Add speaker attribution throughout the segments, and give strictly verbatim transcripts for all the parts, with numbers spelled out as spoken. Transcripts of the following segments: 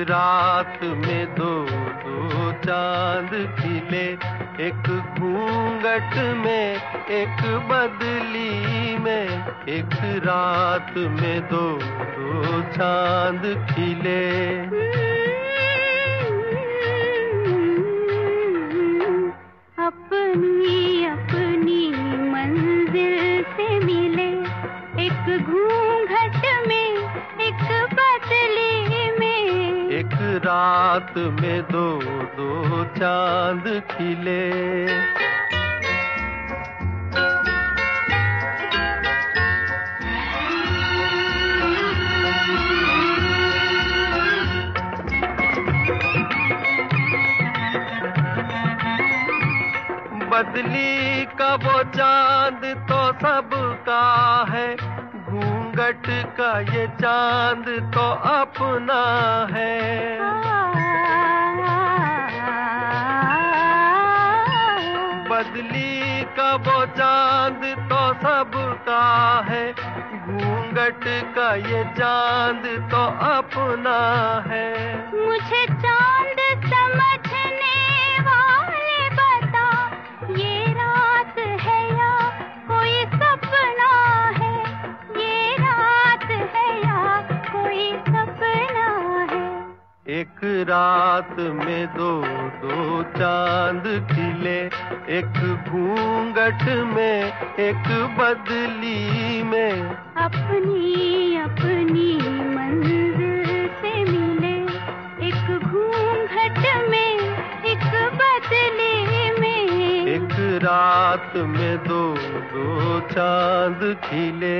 Speaker 1: रात में दो दो चांद खिले, एक घूंघट में एक बदली में। एक रात में दो दो चांद खिले।
Speaker 2: अपनी अपनी मंजिल से मिले, एक घूंघट में एक बदली में।
Speaker 1: एक रात में दो दो चांद खिले। बदली का वो चांद तो सबका है, घूंघट का ये चांद तो अपना है। बदली का वो चांद तो सबका है, घूंघट का ये चांद तो अपना है।
Speaker 2: मुझे चांद समझने वाले बता, ये रात है या कोई सपना है? ये रात है या कोई सपना है?
Speaker 1: एक रात में दो दो चांद खिले, एक घूंघट में एक बदली में।
Speaker 2: अपनी अपनी मंजिल से मिले, एक घूंघट में एक बदली में।
Speaker 1: एक रात में दो दो चांद खिले।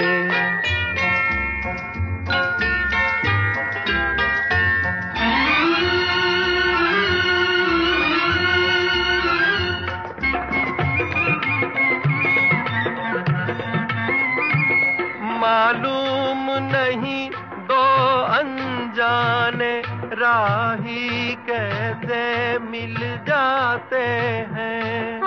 Speaker 1: मालूम नहीं दो अनजाने राही कैसे मिल जाते हैं।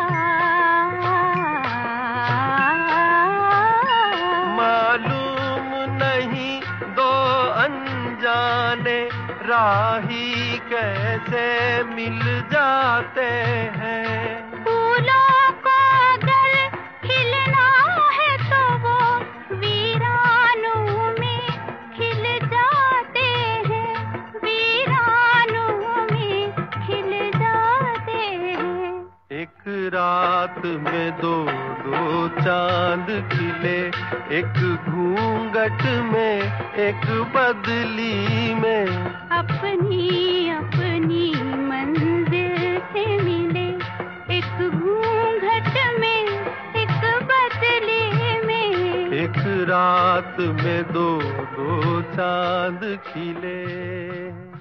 Speaker 1: मालूम नहीं दो अनजाने राही कैसे मिल जाते हैं।
Speaker 2: फूलों को अगर खिलना है तो वो वीरानों में खिल जाते हैं, वीरानों में खिल जाते हैं।
Speaker 1: एक रात में दो दो चांद खिले, एक घूंघट में एक बदली में।
Speaker 2: अपनी अपनी मंजिल से मिले, एक घूंघट में एक बदली में।
Speaker 1: एक रात में दो दो चांद खिले।